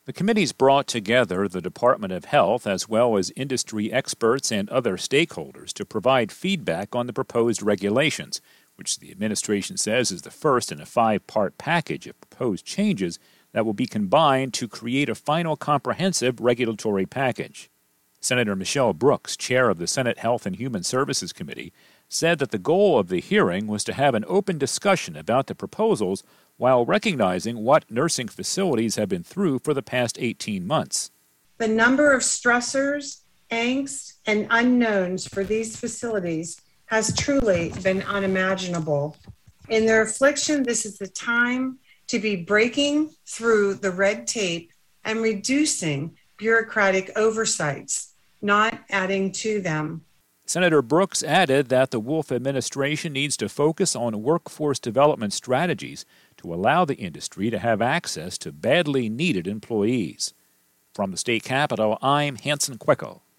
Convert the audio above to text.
The committee's brought together the Department of Health as well as industry experts and other stakeholders to provide feedback on the proposed regulations, which the administration says is the first in a 5-part package of proposed changes that will be combined to create a final comprehensive regulatory package. Senator Michelle Brooks, chair of the Senate Health and Human Services Committee, said that the goal of the hearing was to have an open discussion about the proposals while recognizing what nursing facilities have been through for the past 18 months. The number of stressors, angst, and unknowns for these facilities has truly been unimaginable. In their affliction, this is the time to be breaking through the red tape and reducing bureaucratic oversights, not adding to them. Senator Brooks added that the Wolf administration needs to focus on workforce development strategies to allow the industry to have access to badly needed employees. From the state capitol, I'm Hanson Quicko.